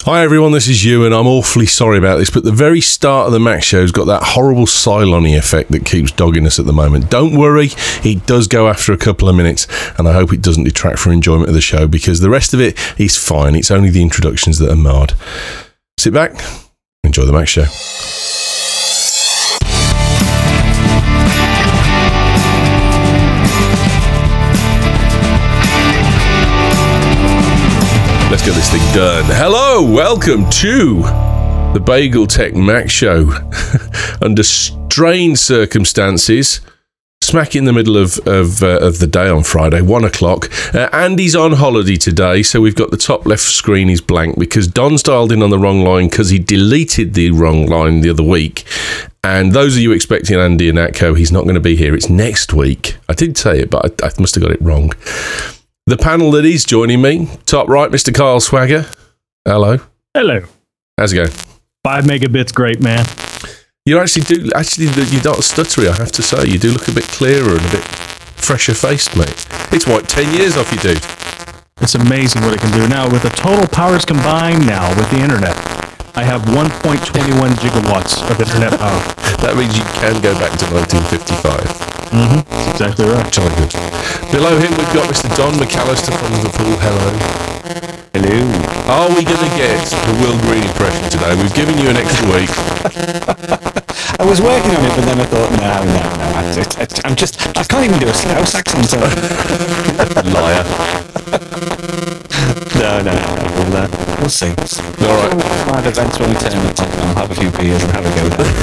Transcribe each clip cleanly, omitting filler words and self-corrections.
Hi everyone, this is you, and I'm awfully sorry about this, but the very start of the Mac show's got that horrible Cylon effect that keeps dogging us at the moment. Don't worry, it does go after a couple of minutes, and I hope it doesn't detract from enjoyment of the show, because the rest of it is fine. It's only the introductions that are marred. Sit back, enjoy the Mac show. Let's get this thing done. Hello, welcome to the Bagel Tech Mac Show. Under strange circumstances, smack in the middle of the day on Friday, 1 o'clock. Andy's on holiday today, so we've got the top left screen is blank because Don's dialed in on the wrong line because he deleted the wrong line the other week. And those of you expecting Andy and Atco, he's not going to be here. It's next week. I did say it, but I must have got it wrong. The panel that is joining me, top right, Mr. Kyle Swagger. Hello. Hello. How's it going? 5 megabits, great, man. You you're not stuttery, I have to say. You do look a bit clearer and a bit fresher faced, mate. It's what, 10 years off you, dude? It's amazing what it can do. Now, with the total powers combined now with the internet, I have 1.21 gigawatts of internet power. That means you can go back to 1955. That's exactly right. Jolly good. Below him, we've got Mr. Don McAllister from The Pool. Hello. Hello. Are we going to get the Will Green impression today? We've given you an extra week. I was working on it, but then I thought, no. I can't even do a Scouse accent. Liar. No. We'll see. All right. Live events when we turn up, I'll have a few beers and have a go there.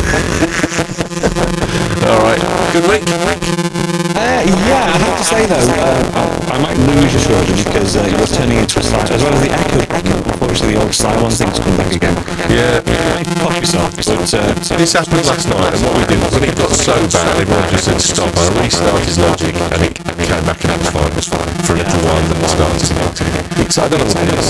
All right. Good week. Yeah, I have to say though, I might lose you shortly because you're turning into a Cylon, as well as the Echo. Unfortunately, the old Cylon thing's come back again. Yeah. Pop yourself. But this happened last night, and what we did was when it got so bad, everyone just said stop. I restarted Logic, and it came back and it was fine for a little while, then it started. So I don't know what it is.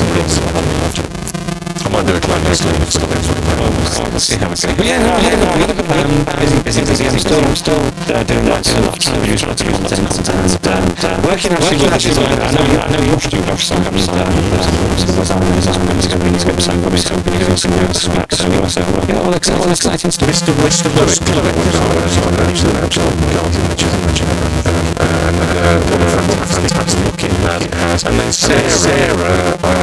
I might do a clone next week. We'll see how it goes. But yeah, busy. I'm still doing lots of reviews, lots of content, and working actually with the design. I know you do have some designers I'm going to get some probably some videos and next week. So yeah, all exciting stuff. Mr. Lewis Clement was on and what a fantastic looking lad. And then Sarah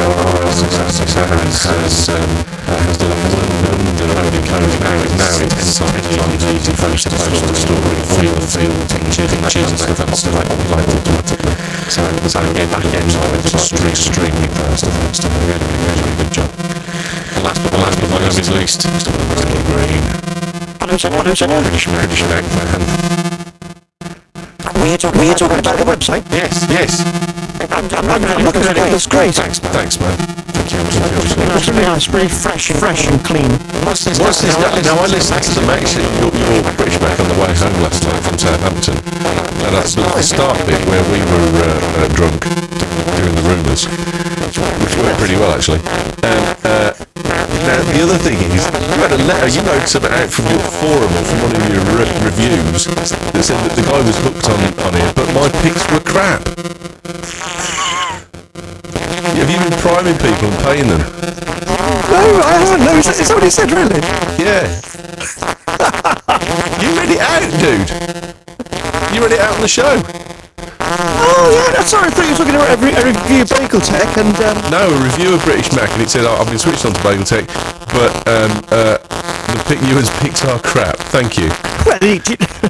has done loading code now it's easy for us to post the story, feel pictures and stuff like automatically. So again, back end extremely fast. Really good job. And last but not least, Mr. Will Green. British Mac fan. We're talking about the website? Yes. I'm looking at it. It's great. Thanks, man. Thank you. It's really nice, very fresh and clean. What's this? Now, I listened to the Mac, your British Mac on the way home last night from Southampton, and that's the start bit where we were drunk doing the rumours, which worked pretty well, actually. Now, the other thing is, you had a letter, you wrote something out from your forum or from one of your reviews that said that the guy was hooked on it, but my picks were crap. Have you been priming people and paying them? No, I haven't. No, is that what he said, really? Yeah. You read it out, dude. You read it out on the show. Oh, yeah, sorry, I thought you were talking about a review of Bagel Tech and... No, a review of British Mac, and it said, I've been switched on to Bagel Tech, but the pick you as picks are crap. Thank you. Well, he's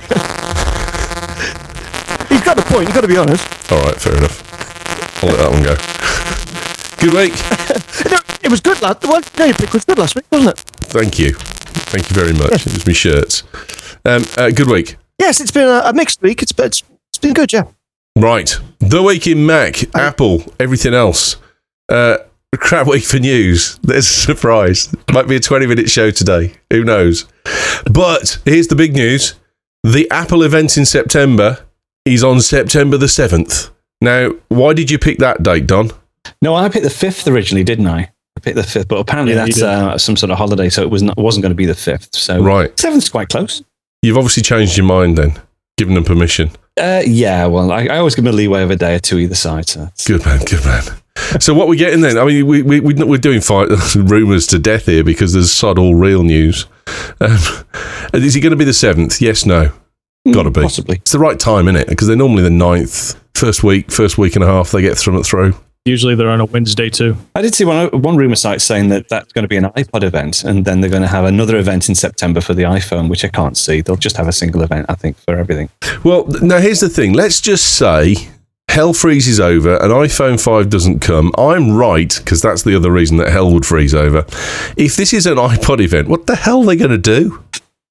got a point, you've got to be honest. All right, fair enough. I'll let that one go. Good week. No, it was good, lad. Well, your pick was good last week, wasn't it? Thank you very much. Yeah. It was me shirts. Good week. Yes, it's been a mixed week. It's been good, yeah. Right. The week in Mac, Apple, everything else. Crap week for news. There's a surprise. Might be a 20-minute show today. Who knows? But here's the big news. The Apple event in September is on September the 7th. Now, why did you pick that date, Don? No, I picked the 5th originally, didn't I? I picked the 5th, but apparently that's some sort of holiday, so it wasn't going to be the 5th. So right. 7th's quite close. You've obviously changed your mind then, given them permission. Yeah, well, I always give them a leeway of a day or two either side. So good man. So what we getting then? I mean, we're doing rumours to death here because there's sod all real news. Is he going to be the 7th? Yes, no. Got to be. Possibly. It's the right time, isn't it? Because they're normally the 9th. First week and a half, they get through. Usually they're on a Wednesday too. I did see one rumor site saying that that's going to be an iPod event, and then they're going to have another event in September for the iPhone, which I can't see. They'll just have a single event, I think, for everything. Well, now here's the thing. Let's just say hell freezes over and iPhone 5 doesn't come. I'm right, because that's the other reason that hell would freeze over. If this is an iPod event, what the hell are they going to do?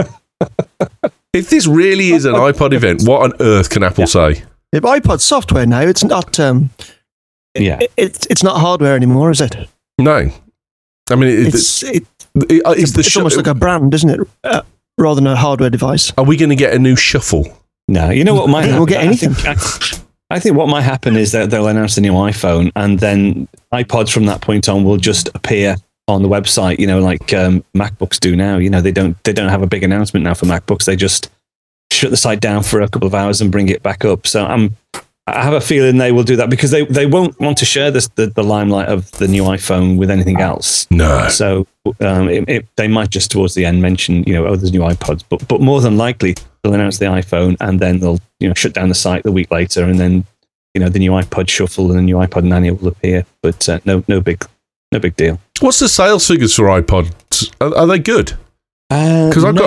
If this really is an iPod event, what on earth can Apple say? If iPod software now, it's not. It's not hardware anymore, is it? No, I mean It's almost like a brand, isn't it? Rather than a hardware device. Are we going to get a new shuffle? No, you know what might happen? We'll get anything. I think what might happen is that they'll announce a new iPhone, and then iPods from that point on will just appear on the website. Like MacBooks do now. They don't have a big announcement now for MacBooks. They just shut the site down for a couple of hours and bring it back up. So I have a feeling they will do that because they won't want to share the limelight of the new iPhone with anything else. No. So they might just towards the end mention, there's new iPods, but more than likely they'll announce the iPhone and then they'll shut down the site the week later, and then the new iPod Shuffle and the new iPod Nano will appear. But no big deal. What's the sales figures for iPods? Are they good? Because I've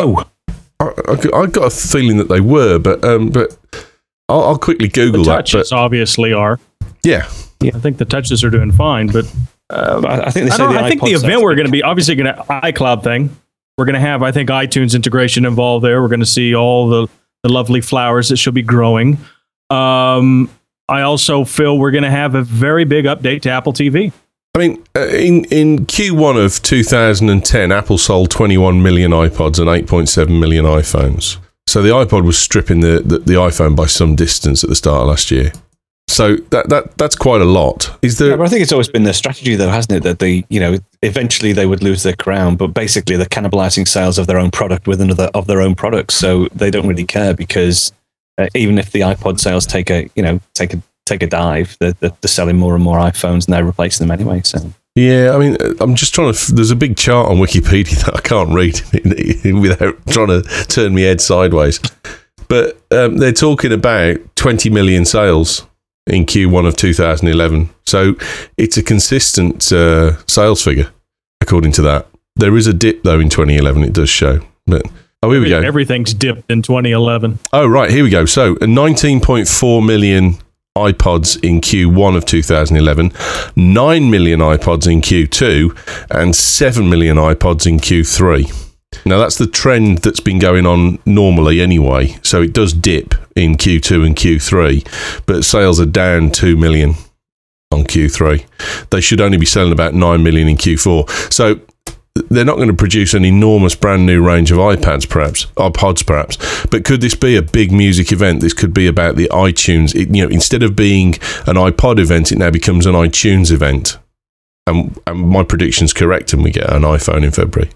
got a feeling that they were, but I'll quickly Google the that. Touches obviously are. Yeah. I think the touches are doing fine, but I think I think the event we're going to be obviously going to iCloud thing. We're going to have, I think, iTunes integration involved there. We're going to see all the lovely flowers that she'll be growing. I also feel we're going to have a very big update to Apple TV. I mean, in Q1 of 2010, Apple sold 21 million iPods and 8.7 million iPhones. So the iPod was stripping the iPhone by some distance at the start of last year. So that's quite a lot. Is there? Yeah, but I think it's always been their strategy, though, hasn't it? That eventually they would lose their crown, but basically they're cannibalizing sales of their own product with another of their own products. So they don't really care because even if the iPod sales take a dive, they're selling more and more iPhones and they're replacing them anyway. So. Yeah, I mean, I'm just trying to... There's a big chart on Wikipedia that I can't read without trying to turn my head sideways. But they're talking about 20 million sales in Q1 of 2011. So it's a consistent sales figure, according to that. There is a dip, though, in 2011, it does show. But here we go. Everything's dipped in 2011. Oh, right, here we go. So 19.4 million iPods in Q1 of 2011, 9 million iPods in Q2, and 7 million iPods in Q3. Now, that's the trend that's been going on normally anyway, so it does dip in Q2 and Q3, but sales are down 2 million on Q3. They should only be selling about 9 million in Q4. So they're not going to produce an enormous brand new range of iPods perhaps, but could this be a big music event? This could be about the iTunes. Instead of being an iPod event, it now becomes an iTunes event. And my prediction's correct, and we get an iPhone in February.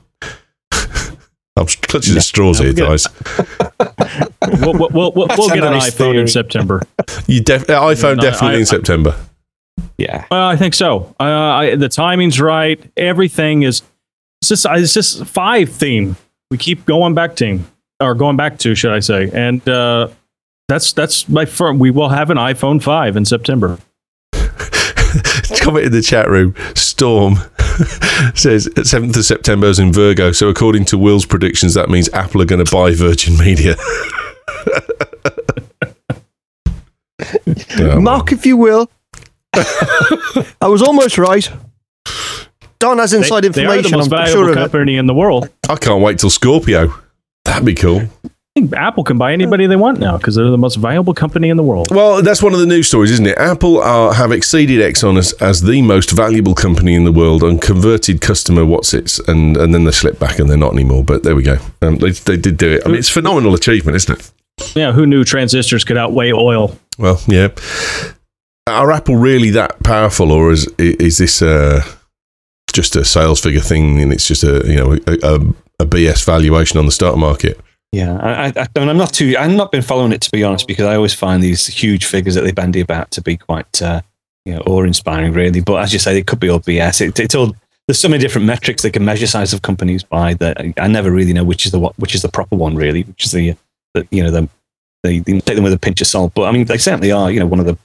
I'm clutching at straws here, guys. We'll get an iPhone in September. iPhone definitely in September. Yeah. Well, I think so. The timing's right. Everything is. It's just 5 theme. We keep going back to, should I say? And that's my firm. We will have an iPhone 5 in September. Comment in the chat room. Storm says 7th of September is in Virgo. So according to Will's predictions, that means Apple are going to buy Virgin Media. Mark, if you will. I was almost right. Don has inside information. They are the most valuable company in the world. I can't wait till Scorpio. That'd be cool. I think Apple can buy anybody they want now because they're the most valuable company in the world. Well, that's one of the news stories, isn't it? Apple have exceeded Exxon as the most valuable company in the world and converted customer what's-its, and then they slipped back and they're not anymore. But there we go. They did do it. I mean, it's a phenomenal achievement, isn't it? Yeah, who knew transistors could outweigh oil? Well, yeah. Are Apple really that powerful, or is this just a sales figure thing, and it's just a BS valuation on the stock market? Yeah, I've not been following it, to be honest, because I always find these huge figures that they bandy about to be quite awe-inspiring, really. But as you say, it could be all BS. It's all. There's so many different metrics they can measure size of companies by that I never really know which is the proper one, really. Which is they take them with a pinch of salt. But I mean, they certainly are, one of the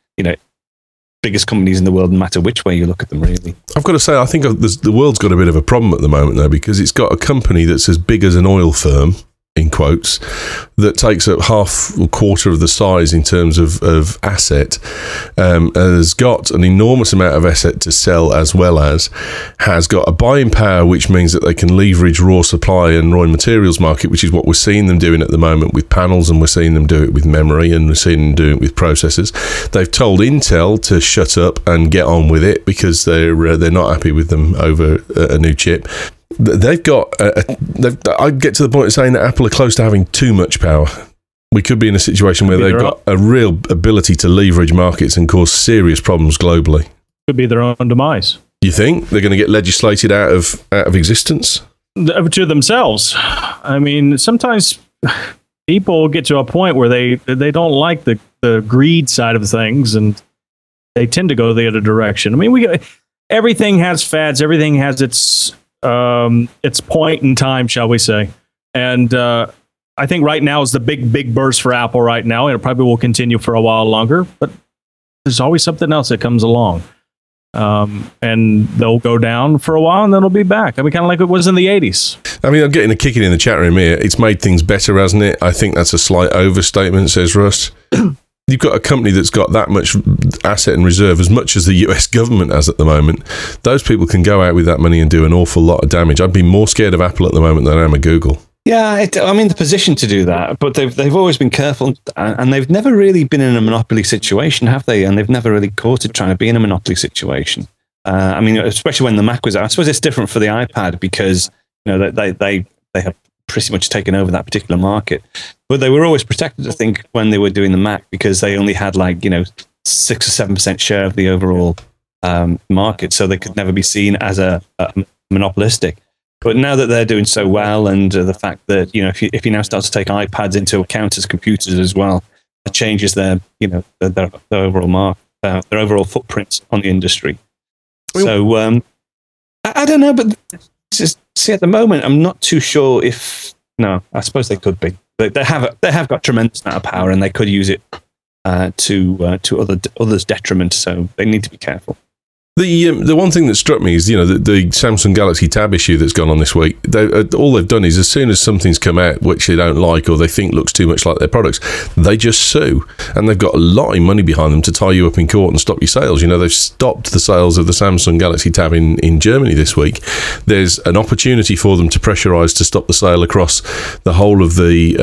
biggest companies in the world, no matter which way you look at them, really. I've got to say, I think the world's got a bit of a problem at the moment, though, because it's got a company that's as big as an oil firm, in quotes, that takes up half or quarter of the size in terms of asset, has got an enormous amount of asset to sell, as well as has got a buying power, which means that they can leverage raw supply and raw materials market, which is what we're seeing them doing at the moment with panels, and we're seeing them do it with memory, and we're seeing them do it with processors. They've told Intel to shut up and get on with it because they're not happy with them over a new chip. They've got. I get to the point of saying that Apple are close to having too much power. We could be in a situation where they've got a real ability to leverage markets and cause serious problems globally. Could be their own demise. You think they're going to get legislated out of existence? To themselves. I mean, sometimes people get to a point where they don't like the greed side of things, and they tend to go the other direction. I mean, everything has fads. Everything has its point in time, shall we say. And I think right now is the big burst for Apple right now, and it probably will continue for a while longer, but there's always something else that comes along. And they'll go down for a while, and then they'll be back. I mean, kind of like it was in the 80s. I mean, I'm getting a kick in the chat room here. It's made things better, hasn't it? I think that's a slight overstatement, says Russ. You've got a company that's got that much asset and reserve, as much as the US government has at the moment. Those people can go out with that money and do an awful lot of damage. I'd be more scared of Apple at the moment than I am of Google. Yeah, I'm in the position to do that, but they've always been careful, and they've never really been in a monopoly situation, have they? And they've never really courted trying to be in a monopoly situation. I mean, especially when the Mac was out. I suppose it's different for the iPad because they have pretty much taken over that particular market. But they were always protected, I think, when they were doing the Mac, because they only had 6 or 7% share of the overall market, so they could never be seen as a monopolistic. But now that they're doing so well, and the fact that if you now start to take iPads into account as computers as well, it changes their overall their overall footprint on the industry. So I don't know, but see, at the moment, I'm not too sure if. No, I suppose they could be. They have got tremendous amount of power, and they could use it to others' detriment. So they need to be careful. The one thing that struck me is the Samsung Galaxy Tab issue that's gone on this week. All they've done is, as soon as something's come out which they don't like or they think looks too much like their products, they just sue, and they've got a lot of money behind them to tie you up in court and stop your sales. They've stopped the sales of the Samsung Galaxy Tab in Germany this week. There's an opportunity for them to pressurise to stop the sale across the whole of the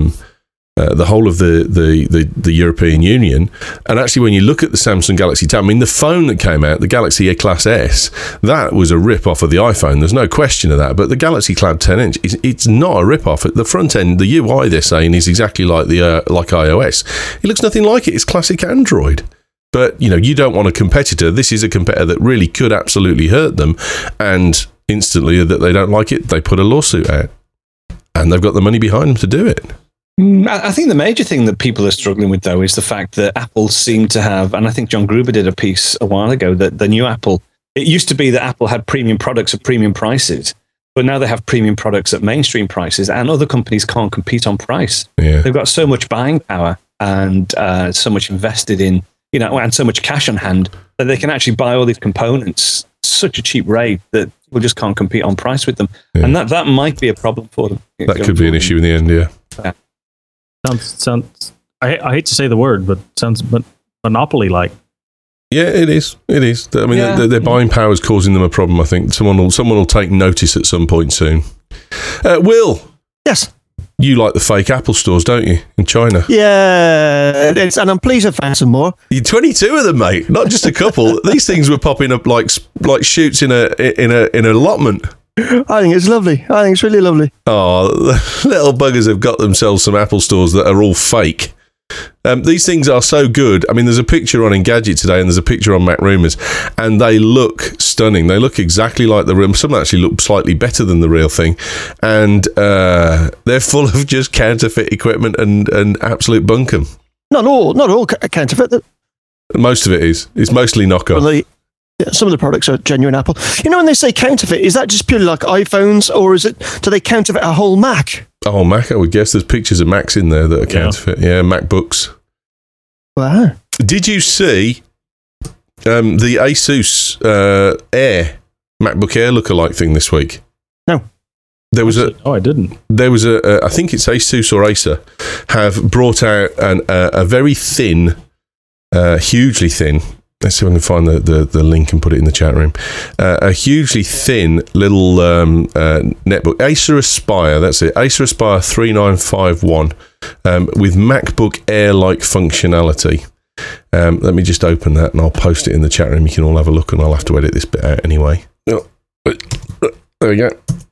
European Union. And actually, when you look at the Samsung Galaxy Tab, I mean, the phone that came out, the Galaxy Class S, that was a rip-off of the iPhone. There's no question of that. But the Galaxy Tab 10-inch, it's not a rip-off. At the front end, the UI, they're saying, is exactly like like iOS. It looks nothing like it. It's classic Android. But, you don't want a competitor. This is a competitor that really could absolutely hurt them. And instantly, that they don't like it, they put a lawsuit out. And they've got the money behind them to do it. I think the major thing that people are struggling with, though, is the fact that Apple seemed to have, and I think John Gruber did a piece a while ago, that the new Apple, it used to be that Apple had premium products at premium prices, but now they have premium products at mainstream prices, and other companies can't compete on price. Yeah. They've got so much buying power and so much invested in, and so much cash on hand that they can actually buy all these components at such a cheap rate that people just can't compete on price with them. Yeah. And that might be a problem for them. That could be an issue in the end, yeah. Sounds. I hate to say the word, but sounds monopoly-like. Yeah, it is. It is. I mean, their buying power is causing them a problem. I think someone will take notice at some point soon. Will. Yes. You like the fake Apple stores, don't you, in China? Yeah, and I'm pleased I found some more. You're 22 of them, mate. Not just a couple. These things were popping up like shoots in an allotment. I think it's lovely. I think it's really lovely. Oh, the little buggers have got themselves some Apple stores that are all fake. These things are so good. I mean, there's a picture on Engadget today, and there's a picture on Mac Rumours, and they look stunning. They look exactly like the real. Some actually look slightly better than the real thing, and they're full of just counterfeit equipment and absolute bunkum. Not all counterfeit. Most of it is. It's mostly knockoff. Well, some of the products are genuine Apple. You know, when they say counterfeit, is that just purely like iPhones, or do they counterfeit a whole Mac? A whole Mac, I would guess. There's pictures of Macs in there that are counterfeit. Yeah, MacBooks. Wow. Did you see the Asus Air, MacBook Air lookalike thing this week? No. There was I didn't. There was I think it's Asus or Acer, have brought out a very thin, hugely thin. Let's see if I can find the link and put it in the chat room. A hugely thin little netbook. Acer Aspire, that's it. Acer Aspire 3951 with MacBook Air-like functionality. Let me just open that and I'll post it in the chat room. You can all have a look and I'll have to edit this bit out anyway. Oh, there we go.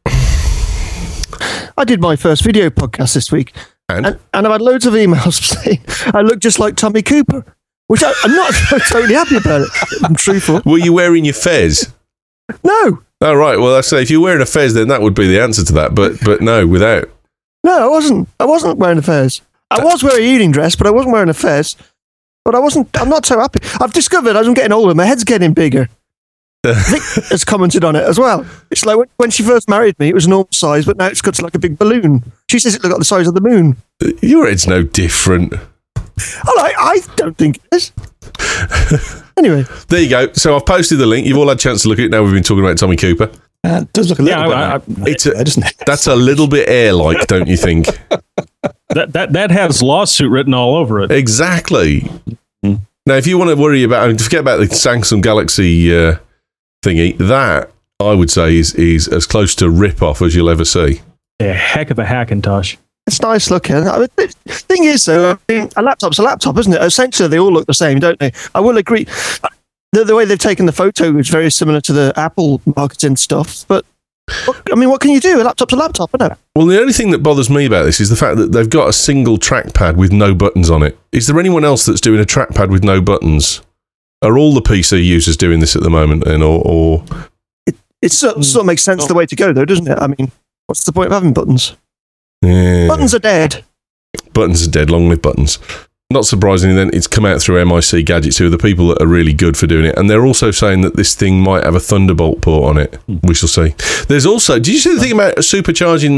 I did my first video podcast this week. And I've had loads of emails saying I look just like Tommy Cooper. Which I'm not totally happy about it, if I'm truthful. Were you wearing your fez? No. Oh, right. Well, I say if you're wearing a fez, then that would be the answer to that. But no, without. No, I wasn't. I wasn't wearing a fez. I was wearing a evening dress, but I wasn't wearing a fez. But I'm not so happy. I've discovered as I'm getting older, my head's getting bigger. Vic has commented on it as well. It's like when she first married me, it was normal size, but now it's got to like a big balloon. She says it looked like the size of the moon. Your head's no different. I don't think it is. Anyway. There you go. So I've posted the link. You've all had a chance to look at it. Now we've been talking about Tommy Cooper. It does look a little bit doesn't it? That's a little bit air-like, don't you think? That has lawsuit written all over it. Exactly. Mm-hmm. Now, if you want to worry about, forget about the Samsung Galaxy thingy, that, I would say, is as close to rip-off as you'll ever see. A heck of a Hackintosh. It's nice looking. I mean, the thing is, though, a laptop's a laptop, isn't it? Essentially, they all look the same, don't they? I will agree. The way they've taken the photo is very similar to the Apple marketing stuff. But, what can you do? A laptop's a laptop, isn't it? Well, the only thing that bothers me about this is the fact that they've got a single trackpad with no buttons on it. Is there anyone else that's doing a trackpad with no buttons? Are all the PC users doing this at the moment? It sort of makes sense the way to go, though, doesn't it? I mean, what's the point of having buttons? Yeah. Buttons are dead. Buttons are dead. Long live buttons. Not surprisingly, then, it's come out through MIC Gadgets, who are the people that are really good for doing it. And they're also saying that this thing might have a Thunderbolt port on it. We shall see. There's also... Did you see the thing about supercharging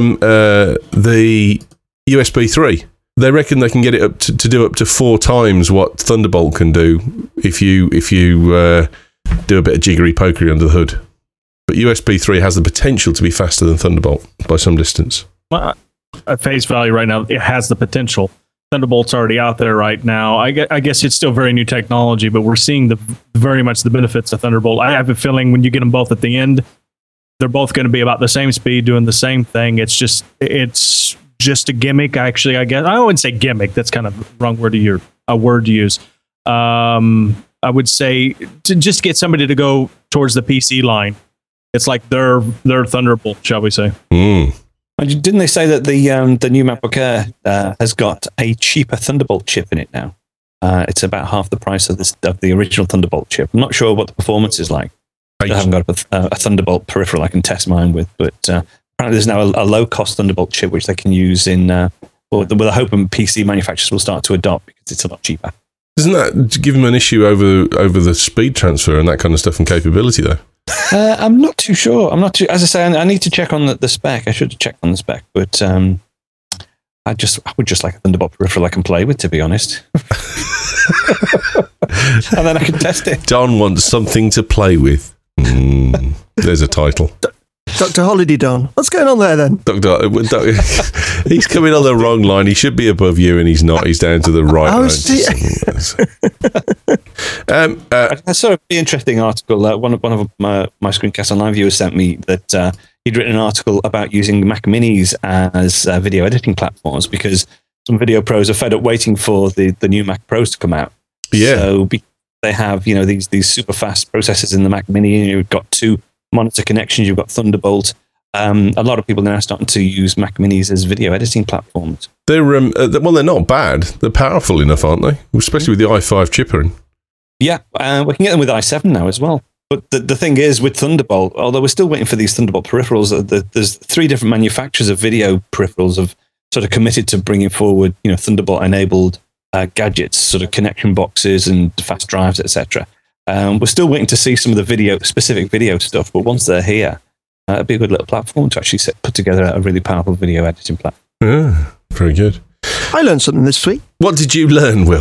the USB 3? They reckon they can get it up to do up to 4 times what Thunderbolt can do if you do a bit of jiggery pokery under the hood. But USB 3 has the potential to be faster than Thunderbolt by some distance. Well, at face value right now, it has the potential. Thunderbolt's already out there right now. I guess it's still very new technology, but we're seeing very much the benefits of Thunderbolt. I have a feeling when you get them both at the end, they're both going to be about the same speed, doing the same thing. It's just a gimmick, actually, I guess. I wouldn't say gimmick. That's kind of the wrong word to use. I would say to just get somebody to go towards the PC line. It's like their Thunderbolt, shall we say. Didn't they say that the new MacBook Air has got a cheaper Thunderbolt chip in it now? It's about half the price of the original Thunderbolt chip. I'm not sure what the performance is like. I haven't got a Thunderbolt peripheral I can test mine with, but apparently there's now a low-cost Thunderbolt chip which they can use in, with a hope PC manufacturers will start to adopt because it's a lot cheaper. Doesn't that give them an issue over the speed transfer and that kind of stuff and capability, though? I'm not too sure. As I say, I need to check on the spec. I should have checked on the spec, but I would just like a Thunderbolt peripheral I can play with, to be honest. And then I can test it. Don wants something to play with. There's a title. Dr. Holiday Don. What's going on there then? He's coming on the wrong line. He should be above you and he's not. He's down to the right. I saw a really interesting article. One of my Screencast Online viewers sent me that he'd written an article about using Mac Minis as video editing platforms because some video pros are fed up waiting for the new Mac Pros to come out. Yeah. So they have these super fast processors in the Mac Mini. You've got 2 monitor connections. You've got Thunderbolt. A lot of people are now starting to use Mac Minis as video editing platforms. They're not bad. They're powerful enough, aren't they? Especially with the i5 chipper in. Yeah, we can get them with i7 now as well. But the thing is, with Thunderbolt, although we're still waiting for these Thunderbolt peripherals, there's 3 different manufacturers of video peripherals have sort of committed to bringing forward, Thunderbolt-enabled gadgets, sort of connection boxes and fast drives, etc. We're still waiting to see some of the specific video stuff, but once they're here, it'd be a good little platform to actually put together a really powerful video editing platform. Yeah, very good. I learned something this week. What did you learn, Will?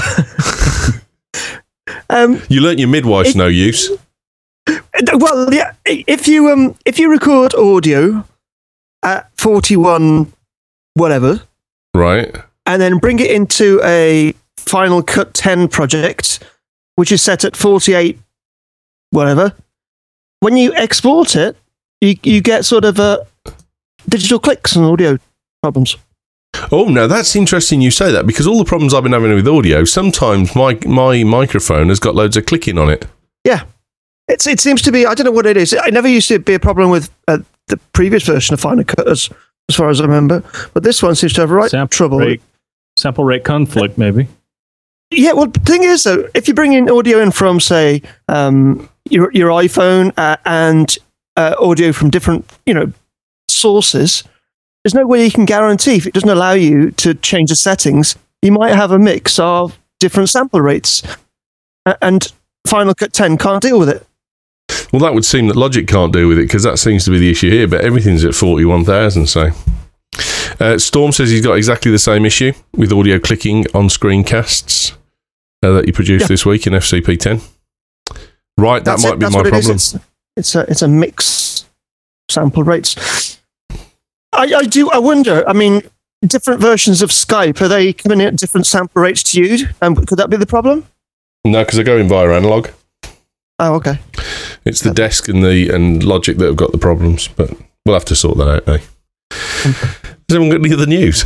You learnt your midwife's no use. Well, yeah. If you record audio at 41 whatever, right, and then bring it into a Final Cut 10 project, which is set at 48 whatever, when you export it, you get sort of digital clicks and audio problems. Oh, now that's interesting you say that, because all the problems I've been having with audio, sometimes my microphone has got loads of clicking on it. Yeah. It seems to be, I don't know what it is. It never used to be a problem with the previous version of Final Cut, as far as I remember. But this one seems to have trouble. Sample rate conflict, maybe. Yeah, well, the thing is, though, if you bring in audio in from, say, your iPhone and audio from different, sources, there's no way you can guarantee, if it doesn't allow you to change the settings, you might have a mix of different sample rates. And Final Cut 10 can't deal with it. Well, that would seem that Logic can't deal with it, because that seems to be the issue here, but everything's at 41,000, so... Storm says he's got exactly the same issue with audio clicking on screencasts that he produced this week in FCP 10. Right, that might be my problem. It's a mix sample rates. I wonder, different versions of Skype, are they coming in at different sample rates to you? Could that be the problem? No, because they're going via analog. Oh, okay. It's the desk and Logic that have got the problems, but we'll have to sort that out, eh? Has anyone got any other news?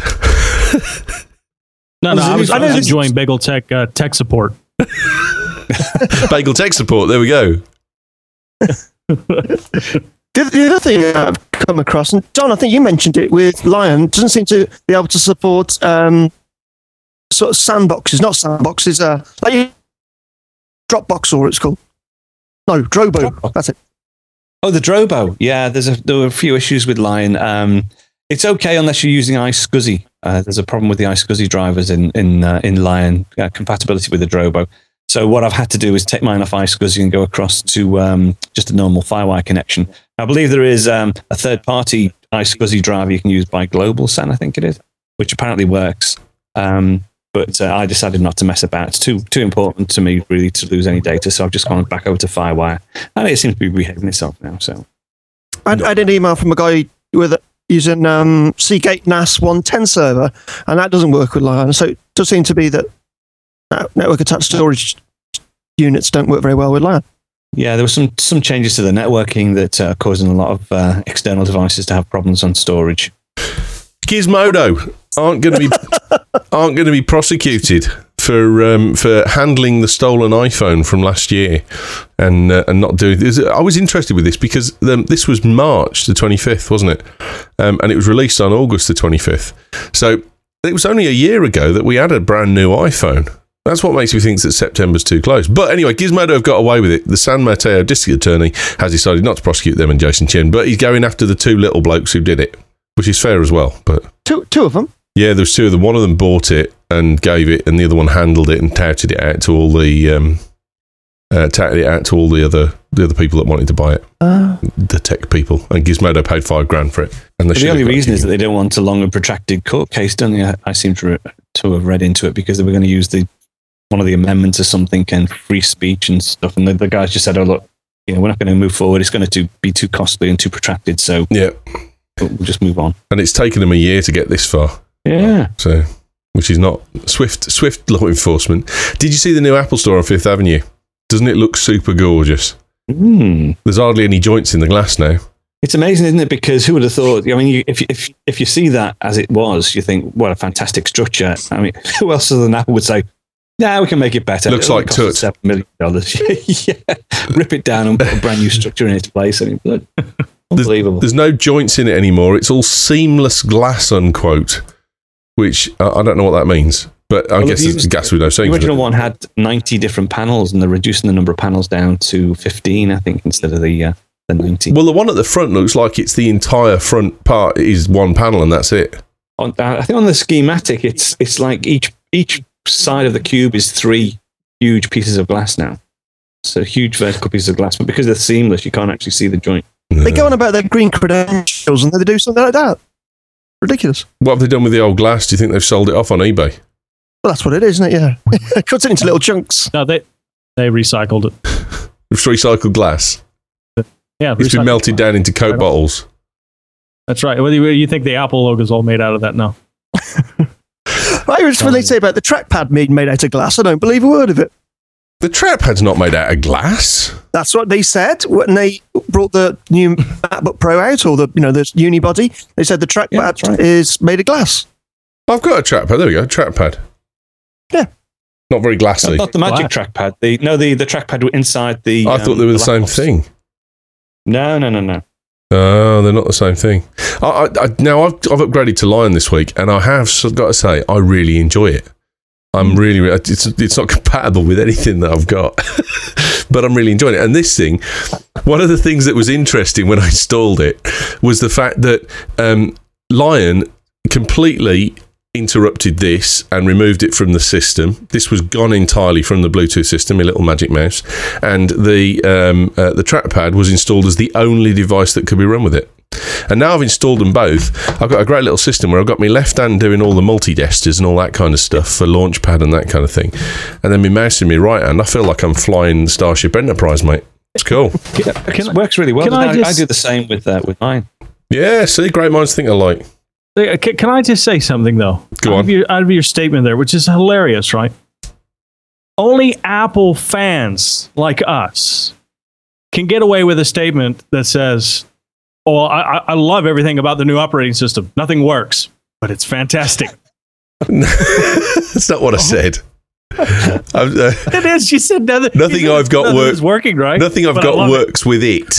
No, I was enjoying Bagel Tech tech support. Bagel Tech support, there we go. The other thing I've come across, and John, I think you mentioned it with Lion, doesn't seem to be able to support sort of sandboxes, not sandboxes, like Dropbox, or it's called. No, Drobo. Dropbox. That's it. Oh, the Drobo. Yeah, there were a few issues with Lion. It's okay unless you're using iSCSI. There's a problem with the iSCSI drivers in Lion, compatibility with the Drobo. So what I've had to do is take mine off iSCSI and go across to just a normal FireWire connection. I believe there is a third-party iSCSI driver you can use by GlobalSAN, I think it is, which apparently works. But I decided not to mess about. It's too important to me, really, to lose any data. So I've just gone back over to FireWire. And it seems to be behaving itself now. So I had an email from a guy using Seagate NAS 110 server, and that doesn't work with Lion. So it does seem to be that network attached storage units don't work very well with Lion. Yeah, there were some changes to the networking that are causing a lot of external devices to have problems on storage. Gizmodo aren't going to be prosecuted for handling the stolen iPhone from last year and not doing this. I was interested with this because this was March the 25th, wasn't it? And it was released on August the 25th. So it was only a year ago that we had a brand new iPhone. That's what makes me think that September's too close. But anyway, Gizmodo have got away with it. The San Mateo district attorney has decided not to prosecute them and Jason Chen, but he's going after the two little blokes who did it, which is fair as well. But two of them? Yeah, there was two of them. One of them bought it and gave it, and the other one handled it and touted it out to all the other people that wanted to buy it, the tech people. And Gizmodo paid $5,000 for it. And the only reason is that they don't want a long and protracted court case, don't they? I seem to have read into it because they were going to use one of the amendments or something and free speech and stuff. And the guys just said, "Oh look, we're not going to move forward. It's going to be too costly and too protracted. So yeah, we'll just move on." And it's taken them a year to get this far. Yeah. So, which is not swift law enforcement. Did you see the new Apple Store on Fifth Avenue? Doesn't it look super gorgeous? There's hardly any joints in the glass now. It's amazing, isn't it? Because who would have thought? I mean, if you see that as it was, you think, what a fantastic structure. I mean, who else other than Apple would say, "Yeah, we can make it better"? Looks like Tut. $7 million. Yeah, rip it down and put a brand new structure in its place. I mean, unbelievable. There's no joints in it anymore. It's all seamless glass, unquote. Which I don't know what that means, but I guess it's gas with no seams. The original one had 90 different panels, and they're reducing the number of panels down to 15, I think, instead of the 90. Well, the one at the front looks like it's the entire front part is one panel, and that's it. I think on the schematic, it's like each side of the cube is 3 huge pieces of glass now. So huge vertical pieces of glass, but because they're seamless, you can't actually see the joint. They go on about their green credentials and they do something like that. Ridiculous. What have they done with the old glass? Do you think they've sold it off on eBay? Well, that's what it is, isn't it? Yeah. It cuts it into little chunks. No, they recycled it. It's recycled glass. Yeah, It's been melted down into Coke bottles. That's right. Whether you think the Apple logo is all made out of that? No. When they say about the trackpad being made out of glass, I don't believe a word of it. The trackpad's not made out of glass. That's what they said when they brought the new MacBook Pro out, or the unibody. They said the trackpad is made of glass. I've got a trackpad. There we go. Trackpad. Yeah. Not very glassy. Not the Magic trackpad. The trackpad inside the. I thought they were the same thing. No. Oh, they're not the same thing. Now I've upgraded to Lion this week, and I have got to say I really enjoy it. I'm really it's not compatible with anything that I've got, but I'm really enjoying it. And this thing, one of the things that was interesting when I installed it was the fact that Lion completely interrupted this and removed it from the system. This was gone entirely from the Bluetooth system, a little Magic Mouse, and the trackpad was installed as the only device that could be run with it. And now I've installed them both. I've got a great little system where I've got my left hand doing all the multi-desters and all that kind of stuff for Launchpad and that kind of thing, and then my mouse in my right hand. I feel like I'm flying Starship Enterprise, mate. It's cool. It works really well. I do the same with mine. Yeah, see, great minds think alike. Can I just say something, though? Go on. Out of your statement there, which is hilarious, right? Only Apple fans like us can get away with a statement that says, "Oh, I love everything about the new operating system. Nothing works, but it's fantastic." That's not what I said. It is. You said nothing I've got works working, right? Nothing I've got works with it.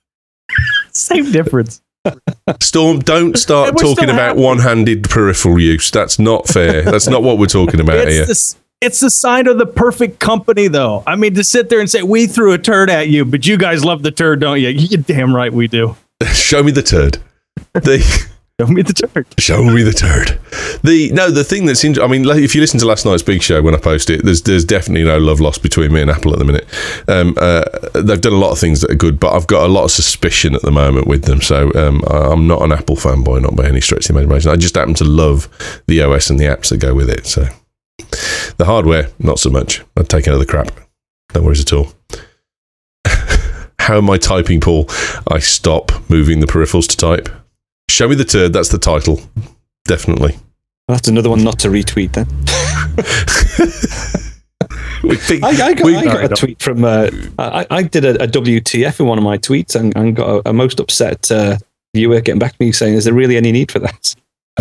Same difference. Storm, don't start talking about one-handed peripheral use. That's not fair. That's not what we're talking about here. It's the sign of the perfect company, though. I mean, to sit there and say, we threw a turd at you, but you guys love the turd, don't you? You're damn right we do. Show me the turd. Show me the turd. Show me the turd. The thing that's interesting, I mean, if you listen to last night's Big Show when I post it, there's definitely no love lost between me and Apple at the minute. They've done a lot of things that are good, but I've got a lot of suspicion at the moment with them. So I'm not an Apple fanboy, not by any stretch of the imagination. I just happen to love the OS and the apps that go with it. So the hardware, not so much. I'd take another crap. No worries at all. How am I typing, Paul? I stop moving the peripherals to type. Show me the turd, that's the title. Definitely. Well, that's another one not to retweet then. I got a tweet from... I did a WTF in one of my tweets and got a most upset viewer getting back to me saying, is there really any need for that?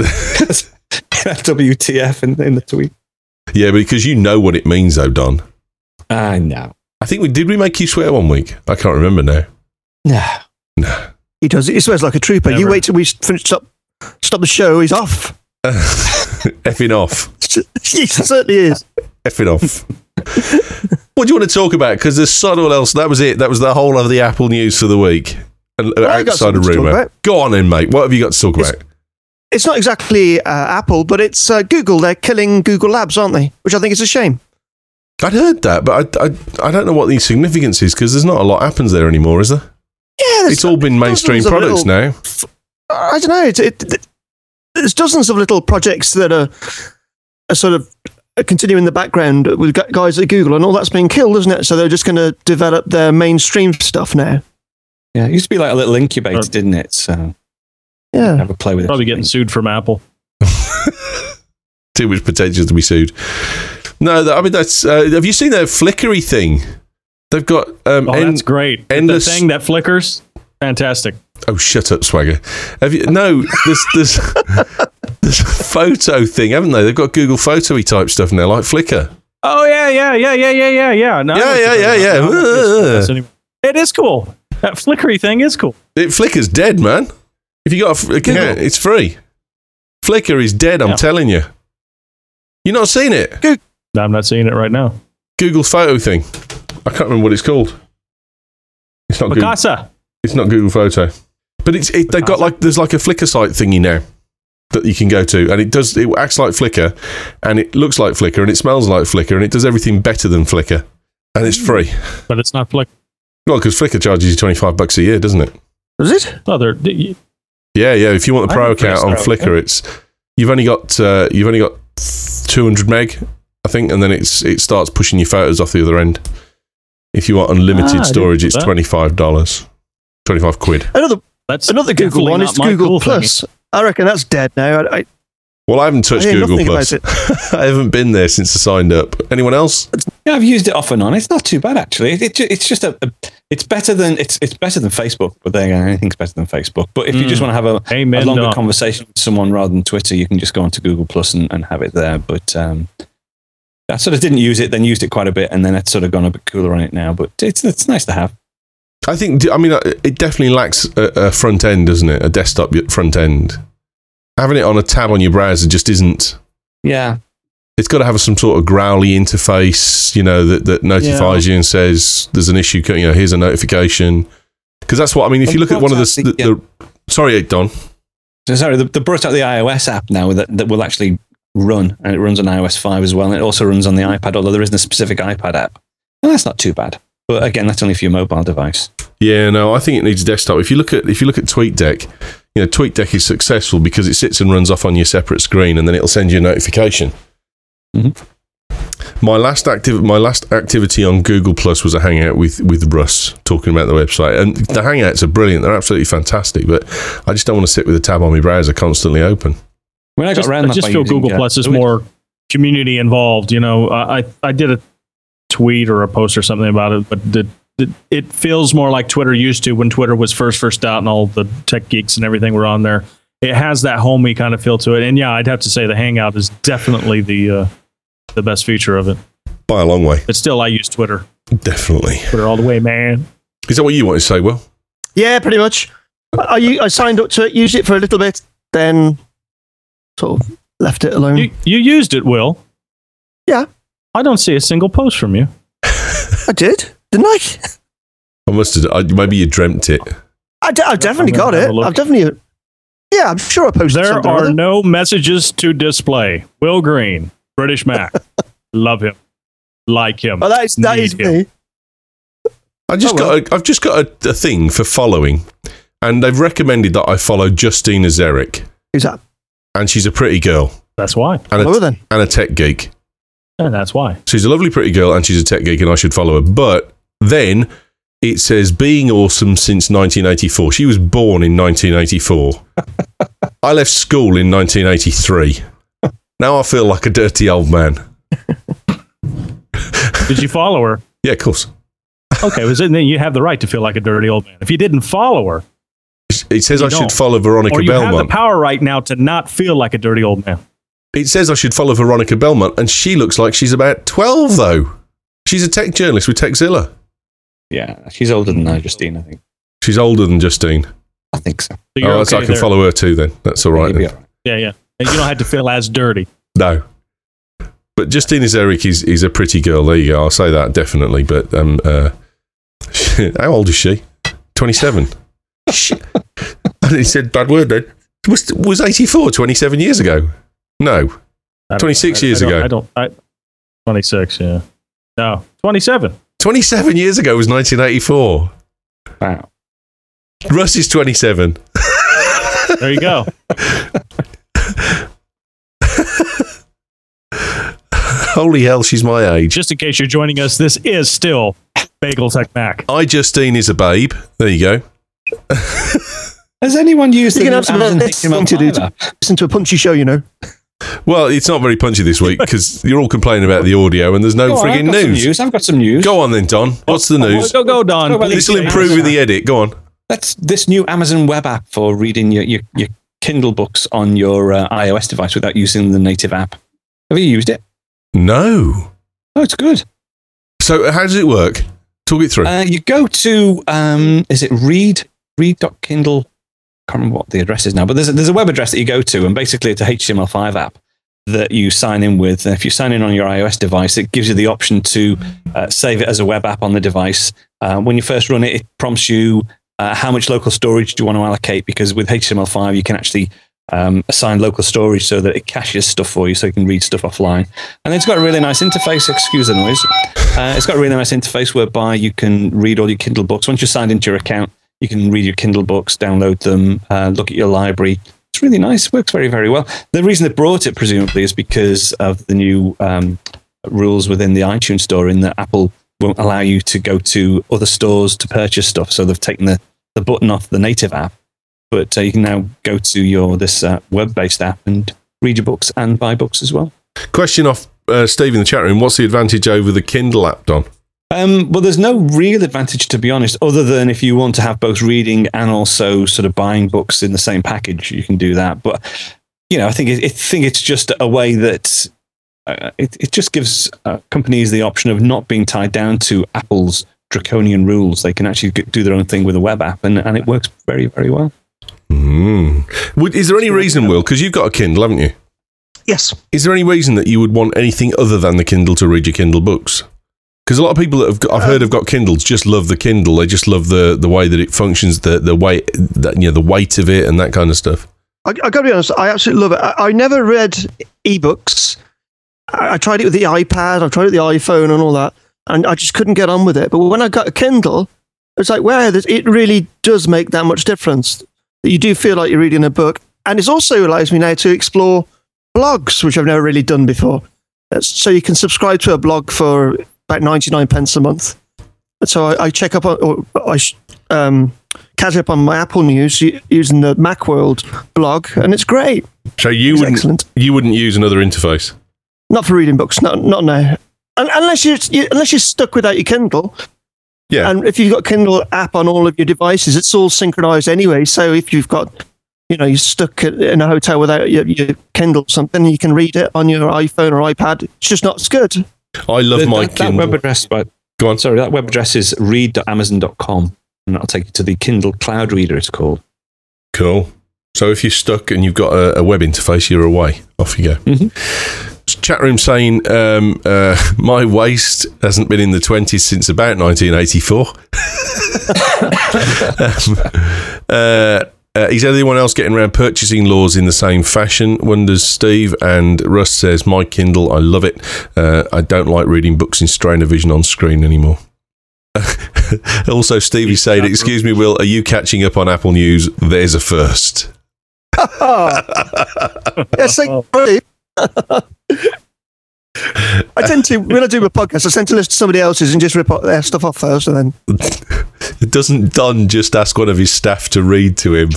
WTF in the tweet. Yeah, because you know what it means though, Don. I know. I think did we make you swear one week? I can't remember now. No. He does. He swears like a trooper. Never. You wait till we stop the show. He's off. Effing off. He certainly is. Effing off. What do you want to talk about? Because there's sod all else. That was it. That was the whole of the Apple news for the week. Outside of rumour. Go on in, mate. What have you got to talk about? It's not exactly Apple, but it's Google. They're killing Google Labs, aren't they? Which I think is a shame. I'd heard that, but I don't know what the significance is because there's not a lot happens there anymore, is there? Yeah, it's all been mainstream products now. I don't know. There's dozens of little projects that are sort of continuing in the background with guys at Google, and all that's being killed, isn't it? So they're just going to develop their mainstream stuff now. Yeah, it used to be like a little incubator, didn't it? So yeah, have a play with it. Probably getting sued from Apple. Too much potential to be sued. No, I mean that's. Have you seen their Flickery thing? They've got. That's great. Endless... The thing that flickers, fantastic. Oh, shut up, Swagger. Have you? No, there's a photo thing, haven't they? They've got Google Photo-y type stuff now, like Flickr. Oh yeah. No, yeah. It is cool. That Flickery thing is cool. Flickr's dead, man. If you got an account, it's free. Flickr is dead. I'm telling you. You're not seeing it? No, I'm not seeing it right now. Google Photo thing. I can't remember what it's called. It's not Picasa. Google. It's not Google Photo, but they've got there's like a Flickr site thingy now. that you can go to, and it acts like Flickr, and it looks like Flickr, and it smells like Flickr, and it does everything better than Flickr, and it's free. But it's not Flickr. Well, because Flickr charges you $25 a year, doesn't it? Does it? Oh, Yeah. If you want the pro account on Flickr, you've only got 200 meg, I think, and then it starts pushing your photos off the other end. If you want unlimited storage, it's $25, 25 quid. Another Google one is Google Plus. I reckon that's dead now. Well, I haven't touched Google Plus. I haven't been there since I signed up. Anyone else? Yeah, I've used it off and on. It's not too bad actually. It's just it's better than Facebook. But there, anything's better than Facebook. But if you just want to have a longer conversation with someone rather than Twitter, you can just go onto Google Plus and have it there. But I sort of didn't use it, then used it quite a bit, and then it's sort of gone a bit cooler on it now. But it's nice to have. I mean, it definitely lacks a front end, doesn't it? A desktop front end. Having it on a tab on your browser just isn't. Yeah. It's got to have some sort of growly interface, that notifies you and says there's an issue. Here's a notification. Because that's what I mean. If you look at one of the sorry, Don. Sorry, they brought out the iOS app now that will actually run, and it runs on iOS 5 as well, and it also runs on the iPad. Although there isn't a specific iPad app, and that's not too bad. But again, that's only for your mobile device. Yeah, no, I think it needs a desktop. If you look at TweetDeck, TweetDeck is successful because it sits and runs off on your separate screen, and then it'll send you a notification. Mm-hmm. My last activity on Google Plus was a hangout with Russ talking about the website, and the hangouts are brilliant. They're absolutely fantastic, but I just don't want to sit with a tab on my browser constantly open. When I got around, I just feel Google Plus is more community involved. I did a tweet or a post or something about it, but it feels more like Twitter used to when Twitter was first out and all the tech geeks and everything were on there. It has that homey kind of feel to it, and yeah, I'd have to say the Hangout is definitely the best feature of it by a long way. But still, I use Twitter. Definitely Twitter all the way, man. Is that what you want to say, Will? Yeah, pretty much. I signed up to it, used it for a little bit, then sort of left it alone. You used it, Will? Yeah. I don't see a single post from you. I did, didn't I? I must have. Maybe you dreamt it. I've definitely got it. I've definitely. Yeah, I'm sure I posted something. There are no messages to display. Will Green, British Mac. Love him. Like him. Oh, that is me. I've just got a thing for following, and they've recommended that I follow Justina Zerek. Who's that? And she's a pretty girl. That's why. And a tech geek. And that's why. She's a lovely pretty girl and she's a tech geek and I should follow her. But then it says being awesome since 1984. She was born in 1984. I left school in 1983. Now I feel like a dirty old man. Did you follow her? Yeah, of course. Okay, well, then you have the right to feel like a dirty old man. If you didn't follow her. It says I should follow Veronica Belmont. Or you have the power right now to not feel like a dirty old man. It says I should follow Veronica Belmont, and she looks like she's about 12, though. She's a tech journalist with Techzilla. Yeah, she's older than Justine, I think. She's older than Justine. I think so. So I can follow her too, then. That's all right. Yeah. And you don't have to feel as dirty. No. But Justina Zerek is a pretty girl. There you go. I'll say that, definitely. But how old is she? 27. And he said, bad word then. Was 84 27 years ago? No. 26 years ago. 26, yeah. No, 27. 27 years ago was 1984. Wow. Russ is 27. There you go. Holy hell, she's my age. Just in case you're joining us, this is still Bagel Tech Mac. Justine is a babe. There you go. Has anyone used the Amazon HTML5 app? Listen to a punchy show, Well, it's not very punchy this week because you're all complaining about the audio and there's no frigging news. I've got some news. Go on then, Don. What's the news? Go, Don. This will improve in the edit. Go on. That's this new Amazon web app for reading your Kindle books on your iOS device without using the native app. Have you used it? No. Oh, it's good. So how does it work? Talk it through. You go to, is it read.kindle? I can't remember what the address is now, but there's a web address that you go to, and basically it's a HTML5 app that you sign in with. And if you sign in on your iOS device, it gives you the option to save it as a web app on the device. When you first run it, it prompts you how much local storage do you want to allocate, because with HTML5 you can actually assign local storage so that it caches stuff for you so you can read stuff offline. And it's got a really nice interface, excuse the noise. It's got a really nice interface whereby you can read all your Kindle books. Once you're signed into your account, you can read your Kindle books, download them, look at your library. It's really nice. It works very, very well. The reason they brought it, presumably, is because of the new rules within the iTunes store in that Apple won't allow you to go to other stores to purchase stuff. So they've taken the button off the native app. But you can now go to this web-based app and read your books and buy books as well. Question off Steve in the chat room. What's the advantage over the Kindle app, Don? Well, there's no real advantage, to be honest, other than if you want to have both reading and also sort of buying books in the same package, you can do that. But, I think it's just a way that it just gives companies the option of not being tied down to Apple's draconian rules. They can actually do their own thing with a web app, and it works very, very well. Is there any reason, Will, because you've got a Kindle, haven't you? Yes. Is there any reason that you would want anything other than the Kindle to read your Kindle books? Because a lot of people that I've heard have got Kindles just love the Kindle. They just love the way that it functions, the weight, the weight of it, and that kind of stuff. I got to be honest, I absolutely love it. I never read ebooks. I tried it with the iPad, I tried it with the iPhone and all that, and I just couldn't get on with it. But when I got a Kindle, it's like, wow, it really does make that much difference. You do feel like you're reading a book. And it also allows me now to explore blogs, which I've never really done before. So you can subscribe to a blog for about 99 pence a month. And so I check up on, or I catch up on my Apple news using the Macworld blog, and it's great. So you wouldn't use another interface? Not for reading books, not now. Unless you're stuck without your Kindle. Yeah. And if you've got Kindle app on all of your devices, it's all synchronized anyway. So if you've got, you're stuck in a hotel without your Kindle or something, you can read it on your iPhone or iPad. It's just not as good. I love my Kindle. That web address, go on. Sorry, that web address is read.amazon.com, and that'll take you to the Kindle Cloud Reader, it's called. Cool. So if you're stuck and you've got a web interface, you're away. Off you go. Mm-hmm. Chat room saying, my waist hasn't been in the 20s since about 1984. Is anyone else getting around purchasing laws in the same fashion? Wonders Steve. And Russ says, my Kindle, I love it. I don't like reading books in strainer vision on screen anymore. Also, Stevie said, excuse me, Will, are you catching up on Apple News? There's a first. Yes, I tend to, when I do my podcast, I tend to listen to somebody else's and just rip their stuff off first, and then. Doesn't Don just ask one of his staff to read to him?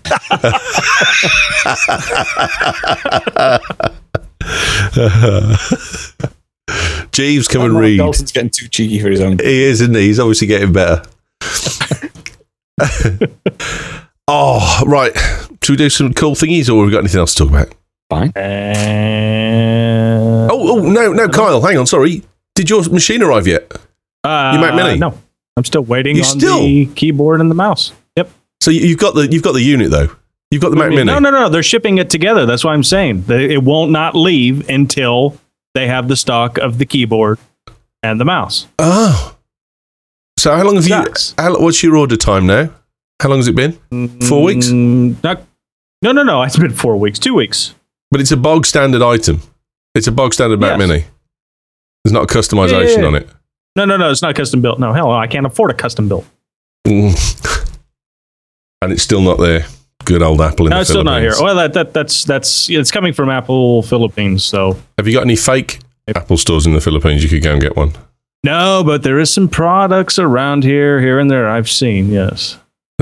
Jeeves, come and read. Dalton's getting too cheeky for his own. He is, isn't he? He's obviously getting better. Oh, right. Should we do some cool thingies, or have we got anything else to talk about? Fine. No, Kyle, hang on, sorry. Did your machine arrive yet? Your Mac Mini? No. I'm still waiting the keyboard and the mouse. Yep. So you've got the unit, though? You've got the Mac Mini? No. They're shipping it together. That's what I'm saying. It won't not leave until they have the stock of the keyboard and the mouse. Oh. So how long have what's your order time now? How long has it been? 4 weeks? No. It's been 4 weeks. 2 weeks. But it's a bog standard item. It's a bog standard Mac Mini. There's not a customization on it. No. It's not custom built. No, hell, I can't afford a custom built. And it's still not there. Good old Apple in the Philippines. No, it's still not here. Well, that's it's coming from Apple Philippines. So, have you got any fake Apple stores in the Philippines? You could go and get one. No, but there is some products around here and there. I've seen. Yes.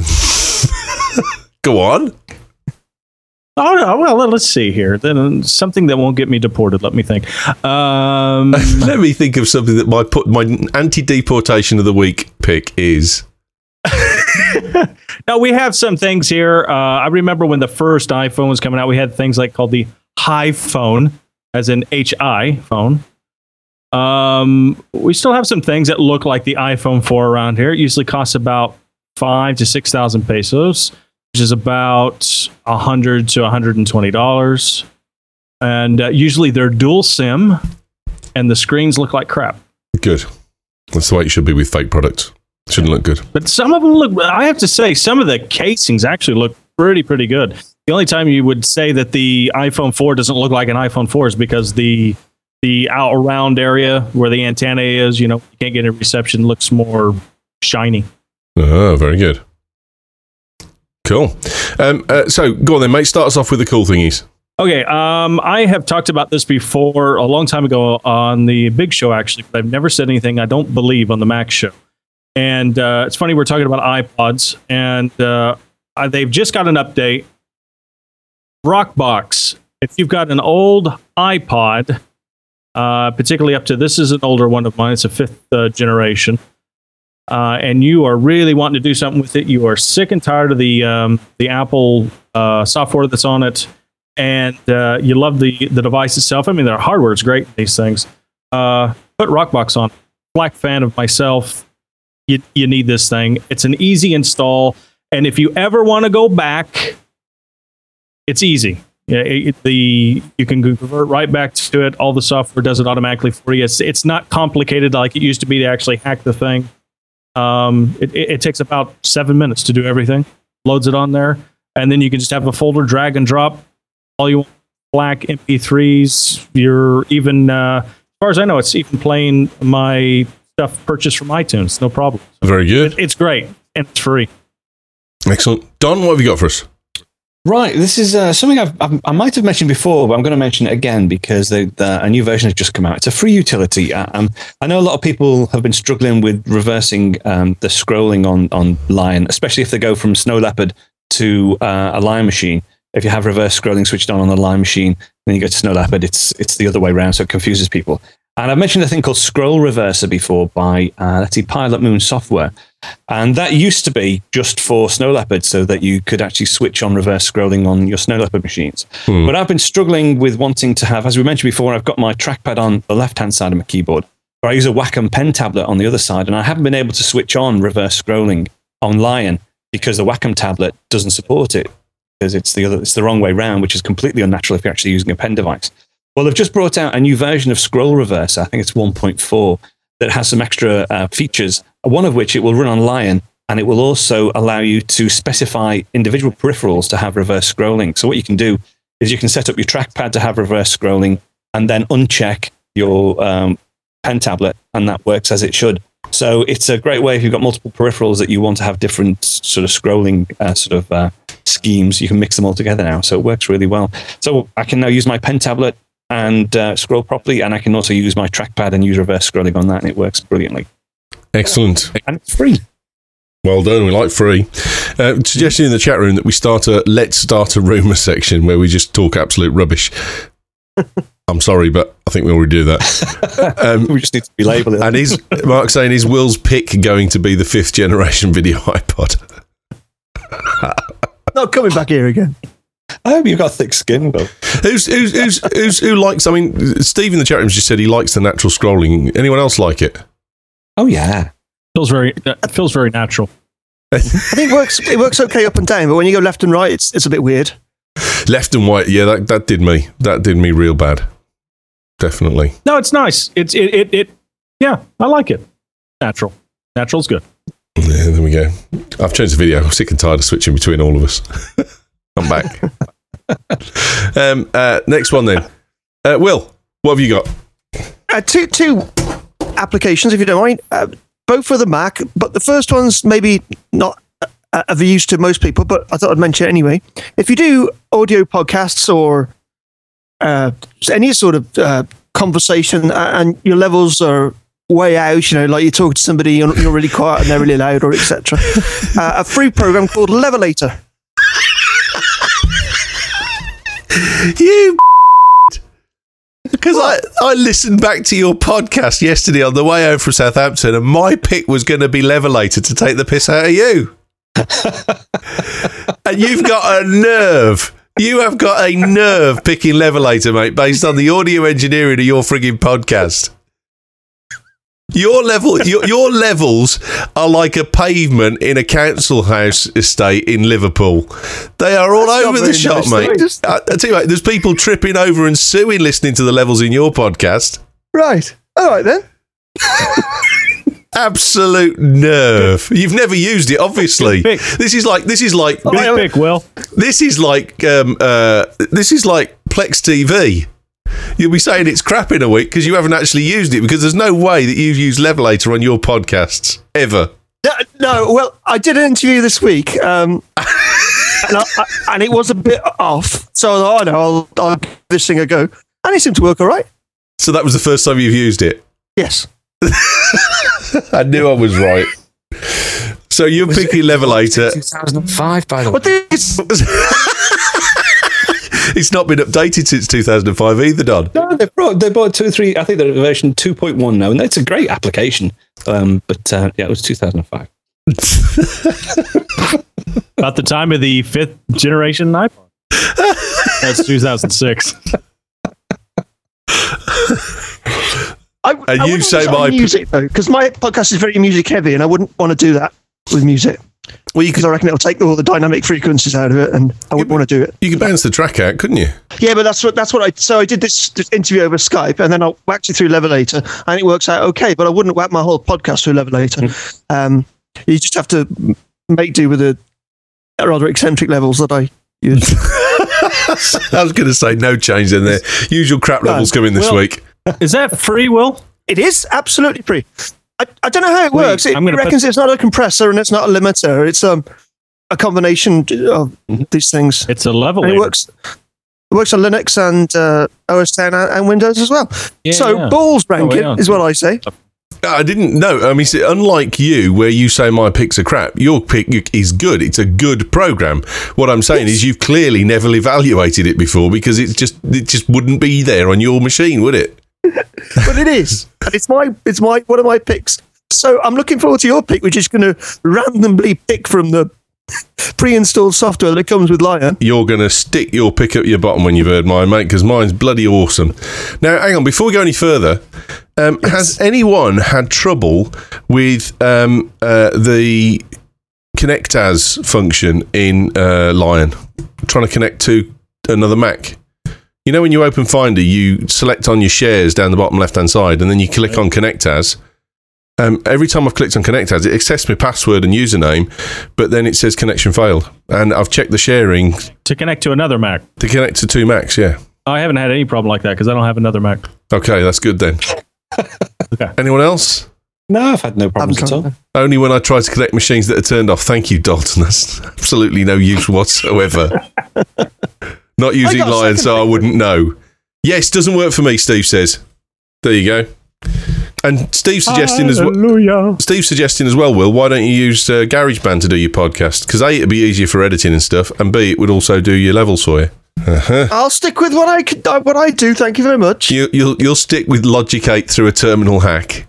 Go on. Oh no! Well, let's see here. Then something that won't get me deported. Let me think. Let me think of something that my anti-deportation of the week pick is. No, we have some things here. I remember when the first iPhone was coming out, we had things like called the HiPhone, as in HI phone. We still have some things that look like the iPhone 4 around here. It usually costs about 5,000 to 6,000 pesos, which is about $100 to $120. And usually they're dual SIM, and the screens look like crap. Good. That's the way it should be with fake products. Shouldn't look good. But some of them look, I have to say, some of the casings actually look pretty good. The only time you would say that the iPhone 4 doesn't look like an iPhone 4 is because the out around area where the antenna is, you can't get any reception, looks more shiny. Oh, very good. Cool. So go on then, mate. Start us off with the cool thingies. Okay. I have talked about this before a long time ago on the Big Show, actually, but I've never said anything, I don't believe, on the Mac Show. And it's funny, we're talking about iPods, and they've just got an update. Rockbox. If you've got an old iPod, particularly up to, this is an older one of mine, it's a 5th generation, and you are really wanting to do something with it, you are sick and tired of the Apple software that's on it, and you love the device itself. I mean, their hardware is great, these things. Put Rockbox on. Black fan of myself. You need this thing. It's an easy install, and if you ever want to go back, it's easy. Yeah, you can convert right back to it. All the software does it automatically for you. It's not complicated like it used to be to actually hack the thing. It takes about 7 minutes to do everything. Loads it on there, and then you can just have a folder, drag and drop all you want. Black MP3s. You're even, as far as I know, it's even playing my stuff purchased from iTunes. No problem. Very good. It's great, and it's free. Excellent. Don, what have you got for us? Right, this is something I might have mentioned before, but I'm going to mention it again because a new version has just come out. It's a free utility. I know a lot of people have been struggling with reversing the scrolling on Lion, especially if they go from Snow Leopard to a Lion machine. If you have reverse scrolling switched on the Lion machine, then you go to Snow Leopard, it's the other way around, so it confuses people. And I've mentioned a thing called Scroll Reverser before by, Pilot Moon Software. And that used to be just for Snow Leopard so that you could actually switch on reverse scrolling on your Snow Leopard machines. But I've been struggling with wanting to have, as we mentioned before, I've got my trackpad on the left-hand side of my keyboard, but I use a Wacom pen tablet on the other side, and I haven't been able to switch on reverse scrolling on Lion because the Wacom tablet doesn't support it, because it's the wrong way round, which is completely unnatural if you're actually using a pen device. Well, they've just brought out a new version of Scroll Reverser, I think it's 1.4, that has some extra features, one of which it will run on Lion, and it will also allow you to specify individual peripherals to have reverse scrolling. So what you can do is you can set up your trackpad to have reverse scrolling and then uncheck your pen tablet, and that works as it should. So it's a great way if you've got multiple peripherals that you want to have different sort of scrolling schemes, you can mix them all together now. So it works really well. So I can now use my pen tablet and scroll properly, and I can also use my trackpad and use reverse scrolling on that, and it works brilliantly. Excellent. And it's free. Well done, we like free. Suggestion in the chat room that we let's start a rumour section where we just talk absolute rubbish. I'm sorry, but I think we already do that. We just need to be labelled. And is Mark saying, is Will's pick going to be the 5th generation video iPod? Not coming back here again. I hope you've got thick skin, Will. Who likes, I mean, Steve in the chat room just said he likes the natural scrolling. Anyone else like it? Oh, yeah. It feels very natural. I think it works okay up and down, but when you go left and right, it's a bit weird. Left and right, yeah, that did me. That did me real bad. Definitely. No, it's nice. Yeah, I like it. Natural. Natural's good. Yeah, there we go. I've changed the video. I'm sick and tired of switching between all of us. I'm back. Next one then. Will, what have you got? Two applications, if you don't mind. Both for the Mac, but the first one's maybe not of use to most people, but I thought I'd mention it anyway. If you do audio podcasts or any sort of conversation and your levels are way out, like you're talking to somebody, you're really quiet and they're really loud, or etc. A free program called Levelator. You because I listened back to your podcast yesterday on the way home from Southampton, and my pick was going to be Levelator to take the piss out of you. And you've got a nerve. You have got a nerve picking Levelator, mate, based on the audio engineering of your frigging podcast. Your levels are like a pavement in a council house estate in Liverpool. They are all over the shop, mate. I tell you what, there's people tripping over and suing listening to the levels in your podcast. Right. All right, then. Absolute nerve. You've never used it, obviously. Good pick. This is like Good pick, Will. this is like Plex TV. You'll be saying it's crap in a week because you haven't actually used it, because there's no way that you've used Levelator on your podcasts ever. No, well, I did an interview this week, and it was a bit off. So I thought, I'll give this thing a go. And it seemed to work all right. So that was the first time you've used it? Yes. I knew I was right. So you're picking Levelator. 2005, by the way. But this, It's not been updated since 2005 either, Don. No, they bought 2 or 3. I think they're version 2.1 now, and it's a great application. But it was 2005. About the time of the 5th generation iPhone. That's 2006. And you say my music though, because my podcast is very music heavy, and I wouldn't want to do that with music. Well, you Because could I reckon it'll take all the dynamic frequencies out of it, and I wouldn't want to do it. you could bounce the track out, couldn't you? Yeah, but that's what I. So I did this interview over Skype, and then I whacked it through Levelator, and it works out okay. But I wouldn't whack my whole podcast through Levelator. You just have to make do with the rather eccentric levels that I use. I was going to say no change in there. Usual crap levels coming this Well- week. Is that free, Will? It is absolutely free. I don't know how it Wait, works. It I'm gonna reckons it's not a compressor and it's not a limiter. It's a combination of these things. It's a And level. it works. It works on Linux and OS 10 and Windows as well. So balls rank yeah. it is what I say. I didn't know. I mean, see, unlike you, where you say my picks are crap, your pick is good. It's a good program. What I'm saying is you've clearly never evaluated it before, because it just wouldn't be there on your machine, would it? But it is. And it's one of my picks. So I'm looking forward to your pick, which is going to randomly pick from the pre-installed software that comes with Lion. You're going to stick your pick up your bottom when you've heard mine, mate, because mine's bloody awesome. Now, hang on, before we go any further, has anyone had trouble with the Connect As function in Lion? Trying to connect to another Mac? You know, when you open Finder, you select on your shares down the bottom left-hand side, and then you click on Connect As. Every time I've clicked on Connect As, it accepts my password and username, but then it says connection failed. And I've checked the sharing To connect to another Mac. to connect to 2 Macs, yeah. I haven't had any problem like that because I don't have another Mac. Okay, that's good then. Okay. Anyone else? No, I've had no problems at all. Only when I try to connect machines that are turned off. Thank you, Dalton. That's absolutely no use whatsoever. Not using got a Lion, second so I thing. wouldn't know. Yes, doesn't work for me, Steve says. There you go. And Steve's suggesting as well. Hallelujah. Steve's suggesting as well, Will, why don't you use GarageBand to do your podcast? Because A, it'd be easier for editing and stuff, and B, it would also do your levels for you. I'll stick with what I do. Thank you very much. You'll stick with Logic 8 through a terminal hack.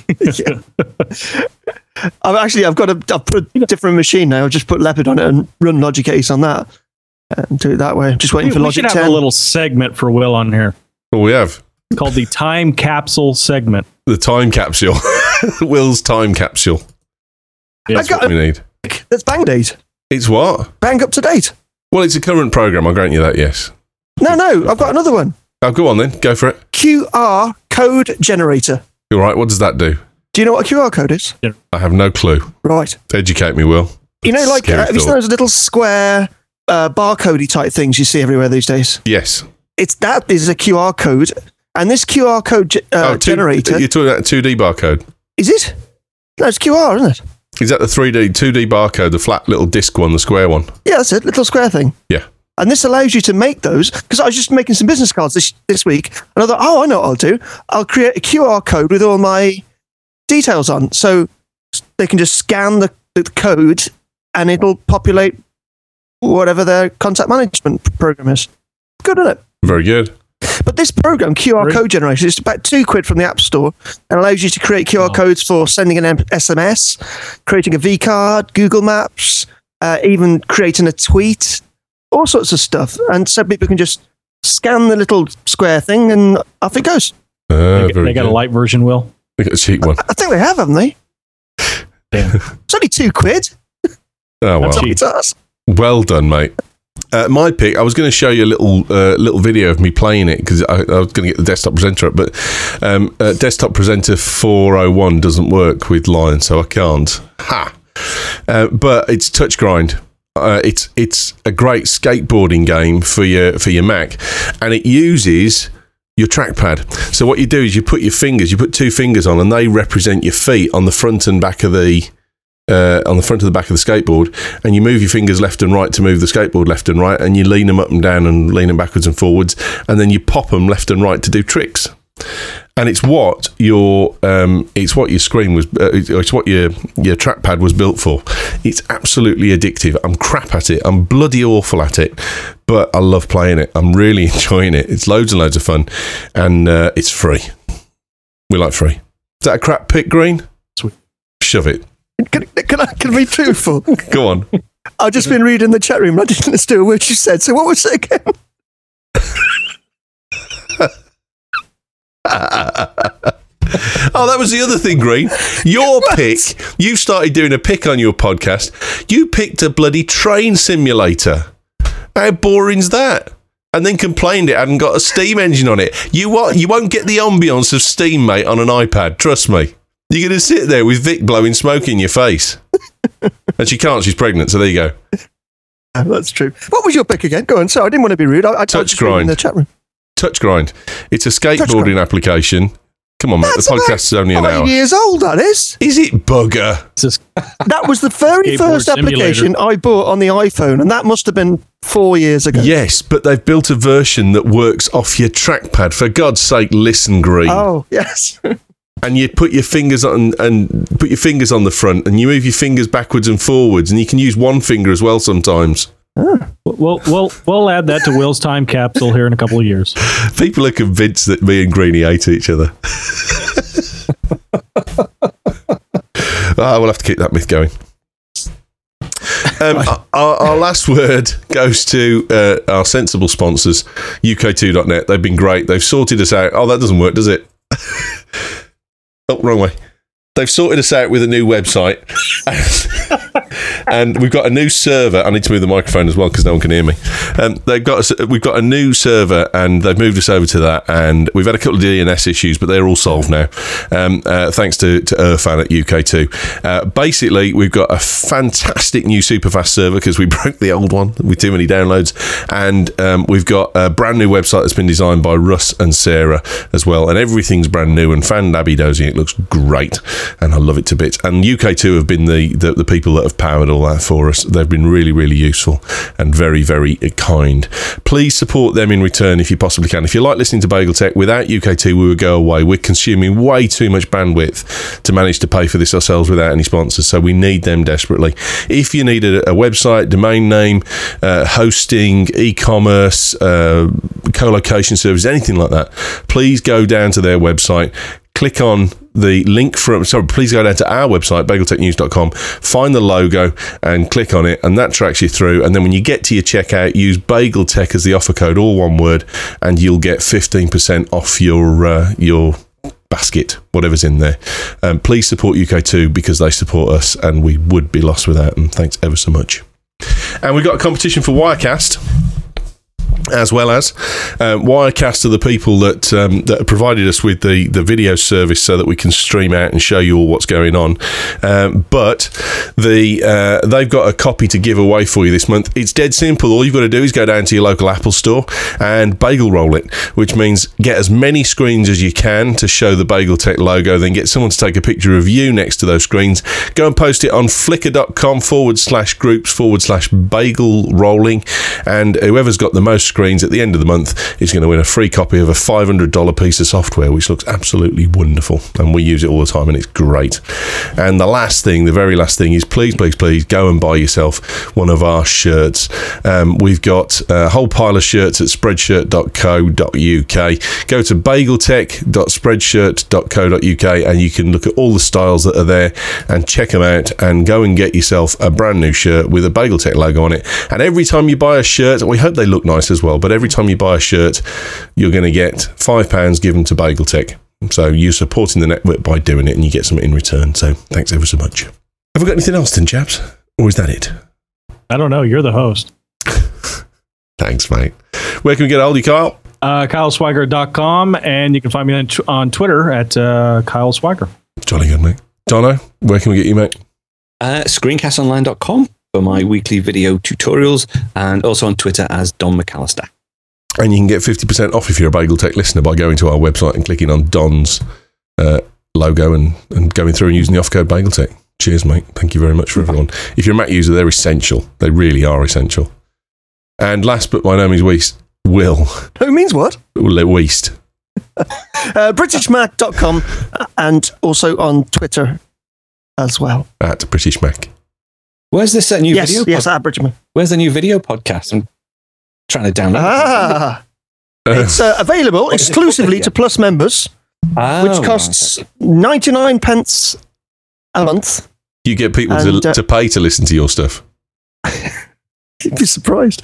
I've put a different machine now. I've just put Leopard on it and run Logic 8 on that. And do it that way. I'm just waiting for We Logic should 10. have a little segment for Will on here Well, we have called the Time Capsule segment. the time capsule. Will's time capsule. Yes. got- What we need. That's bang date. It's what? Bang up to date. Well, it's a current program. I'll grant you that, yes. No, I've got another one. Oh, go on then. Go for it. QR code generator. All right. What does that do? Do you know what a QR code is? I have no clue. Right. Educate me, Will. You know, like, Scary have you seen thought. those little square barcodey type things you see everywhere these days? Yes. That is a QR code. And this QR code generator, You're talking about a 2D barcode. is it? No, it's QR, isn't it? Is that the 2D barcode, the flat little disc one, the square one? Yeah, that's it. Little square thing. Yeah. And this allows you to make those, because I was just making some business cards this week, and I thought, I know what I'll do. I'll create a QR code with all my details on, so they can just scan the code, and it'll populate whatever their contact management program is. Good, isn't it? Very good. But this program, QR Great. code generator, is about £2 from the App Store and allows you to create QR codes for sending an SMS, creating a V card, Google Maps, even creating a tweet, all sorts of stuff. And so people can just scan the little square thing and off it goes. They Very got good. a light version, Will. They got a cheap one. I think they have, haven't they? Damn. It's only £2. Oh, well. That's cheap. It's us. Well done, mate. My pick, I was going to show you a little video of me playing it because I was going to get the desktop presenter up, but desktop presenter 401 doesn't work with Lion, so I can't. Ha! But it's Touch Grind. It's a great skateboarding game for your Mac, and it uses your trackpad. So what you do is you put 2 fingers on, and they represent your feet on the front and back of the back of the skateboard, and you move your fingers left and right to move the skateboard left and right, and you lean them up and down and lean them backwards and forwards, and then you pop them left and right to do tricks. And it's what your screen was, it's what your trackpad was built for. It's absolutely addictive. I'm crap at it. I'm bloody awful at it, but I love playing it. I'm really enjoying it. It's loads and loads of fun, and it's free. We like free. Is that a crap pick, Green? Sweet. Shove it. Can I be truthful? Go on. I've just been reading the chat room and I didn't understand a word you said. So what was it again? Oh, that was the other thing, Green. Your pick, you started doing a pick on your podcast. You picked a bloody train simulator. How boring's that? And then complained it hadn't got a steam engine on it. You won't get the ambience of Steam, mate, on an iPad. Trust me. You're going to sit there with Vic blowing smoke in your face. And she can't, she's pregnant, so there you go. Oh, that's true. What was your pick again? Go on. Sorry, I didn't want to be rude. I Touch Grind. in the chat room. Touch Grind. It's a skateboarding application. Come on, mate. That's The podcast is only an 5 hour. years old, that is. Is it bugger? That was the very Skateboard first application I bought on the iPhone, and that must have been 4 years ago. Yes, but they've built a version that works off your trackpad. For God's sake, listen, Green. Oh, yes. And you put your fingers on the front, and you move your fingers backwards and forwards, and you can use one finger as well sometimes. We'll add that to Will's time capsule here in a couple of years. People are convinced that me and Greenie hate each other. We'll have to keep that myth going. Our last word goes to our sensible sponsors, UK2.net. They've been great. They've sorted us out. Oh, that doesn't work, does it? Oh, wrong way. They've sorted us out with a new website. And we've got a new server. I need to move the microphone as well because no one can hear me. We've got a new server, and they've moved us over to that. And we've had a couple of DNS issues, but they're all solved now. Thanks to Irfan at UK2. Basically, we've got a fantastic new superfast server because we broke the old one with too many downloads. And we've got a brand new website that's been designed by Russ and Sarah as well. And everything's brand new and fan-dabby-dozy. It looks great, and I love it to bits. And UK2 have been the people that have powered all that for us. They've been really, really useful and very, very kind. Please support them in return if you possibly can. If you like listening to Bagel Tech, without UK2 we would go away. We're consuming way too much bandwidth to manage to pay for this ourselves without any sponsors, so we need them desperately. If you need a website, domain name, hosting, e-commerce, co-location service, anything like that, please go down to their website, click on the link please go down to our website, bageltechnews.com, find the logo and click on it, and that tracks you through. And then when you get to your checkout, use Bagel Tech as the offer code, all one word, and you'll get 15% off your basket, whatever's in there. Please support UK2 because they support us, and we would be lost without them. Thanks ever so much. And we've got a competition for Wirecast, as well as Wirecast are the people that have provided us with the video service so that we can stream out and show you all what's going on. But they've got a copy to give away for you this month. It's dead simple. All you've got to do is go down to your local Apple store and bagel roll it, which means get as many screens as you can to show the Bagel Tech logo, then get someone to take a picture of you next to those screens. Go and post it on flickr.com/groups/bagel rolling, and whoever's got the most screens at the end of the month is going to win a free copy of a $500 piece of software, which looks absolutely wonderful, and we use it all the time and it's great. And the very last thing is please go and buy yourself one of our shirts. We've got a whole pile of shirts at spreadshirt.co.uk. Go to bageltech.spreadshirt.co.uk and you can look at all the styles that are there and check them out, and go and get yourself a brand new shirt with a Bagel Tech logo on it. And every time you buy a shirt, we hope they look nice as well, but every time you buy a shirt, you're going to get £5 given to Bagel Tech. So you're supporting the network by doing it, and you get something in return. So thanks ever so much. Have we got anything else then, chaps? Or is that it? I don't know. You're the host. Thanks, mate. Where can we get a hold of you, Kyle? KyleSwiger.com, and you can find me on Twitter at Kyle Swiger. Jolly good, mate. Dono, where can we get you, mate? Screencastonline.com for my weekly video tutorials, and also on Twitter as Don McAllister. And you can get 50% off if you're a Bagel Tech listener by going to our website and clicking on Don's logo and going through and using the off-code Bagel Tech. Cheers, mate. Thank you very much for everyone. If you're a Mac user, they're essential. They really are essential. And last but by no means least, Will. Who means what? Least. BritishMac.com and also on Twitter as well. At British Mac. Where's this new video? Yes, at British Mac. Where's the new video podcast? I'm trying to download it. It's available exclusively to Plus members, which costs 99 pence a month. You get people to pay to listen to your stuff. You'd be surprised.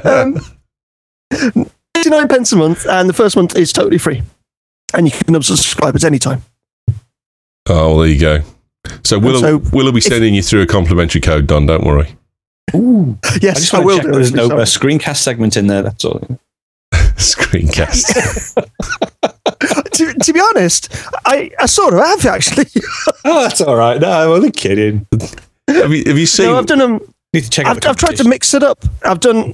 99 pence a month, and the first month is totally free. And you can subscribe at any time. Oh, well, there you go. So we'll be sending you through a complimentary code, Don, don't worry. Ooh. Yes, I will. There's no screencast segment in there, that's all. Screencast. to be honest, I sort of have, actually. Oh, that's all right. No, I'm only kidding. Have you seen... No, I've done them. Need to check I've tried to mix it up. I've done...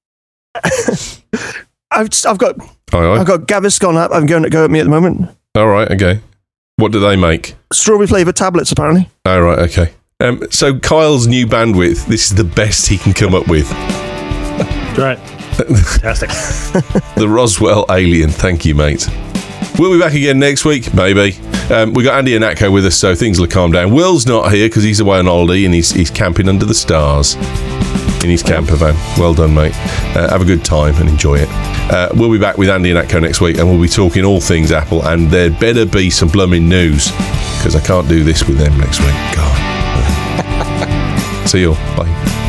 I've got Gaviscon app. I'm going to go at me at the moment. All right, okay. What do they make? Strawberry flavoured tablets, apparently. All right, okay. So Kyle's new bandwidth, this is the best he can come up with. Right. Fantastic. The Roswell Alien. Thank you, mate. We'll be back again next week, maybe. We got Andy and Atco with us, so things will calm down. Will's not here because he's away on holiday and he's camping under the stars in his camper van. Well done, mate. Have a good time and enjoy it. We'll be back with Andy and Atco next week, and we'll be talking all things Apple, and there better be some blooming news because I can't do this with them next week. God. See you all. Bye.